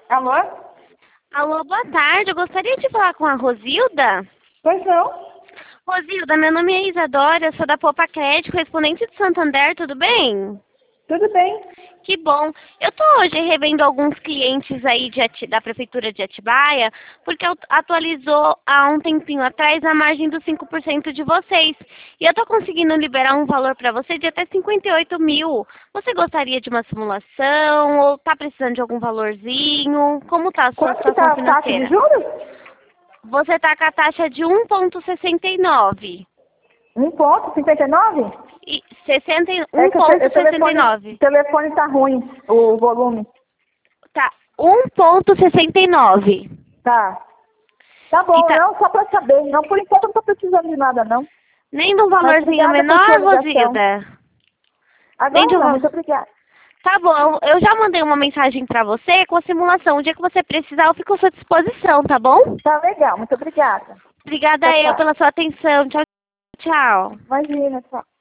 Alô? Alô, boa tarde. Eu gostaria de falar com a Rosilda. Pois não? Rosilda, meu nome é Isadora, eu sou da Poupa Crédito, correspondente de Santander, tudo bem? Tudo bem. Que bom. Eu estou hoje revendo alguns clientes aí da Prefeitura de Atibaia, porque atualizou há um tempinho atrás a margem dos 5% de vocês. E eu estou conseguindo liberar um valor para você de até 58 mil. Você gostaria de uma simulação ou está precisando de algum valorzinho? Como está a sua Quanto que situação tá a taxa de financeira? juros? Você está com a taxa de 1,69. 1,59? E É que o 1,69. telefone tá ruim, o volume. Tá, 1,69. Tá. Tá E bom, tá não, só pra saber. Não, por enquanto eu não tô precisando de nada, não. nem de um Mas valorzinho obrigada por sua menor, ligação. Rosilda? Nem Agora de um não, valor. muito obrigada. Tá bom, eu já mandei uma mensagem pra você com a simulação. O dia que você precisar, eu fico à sua disposição, tá bom? Tá legal, muito obrigada. Obrigada Tchau, eu tchau. pela sua atenção. Tchau, tchau. Imagina, tchau.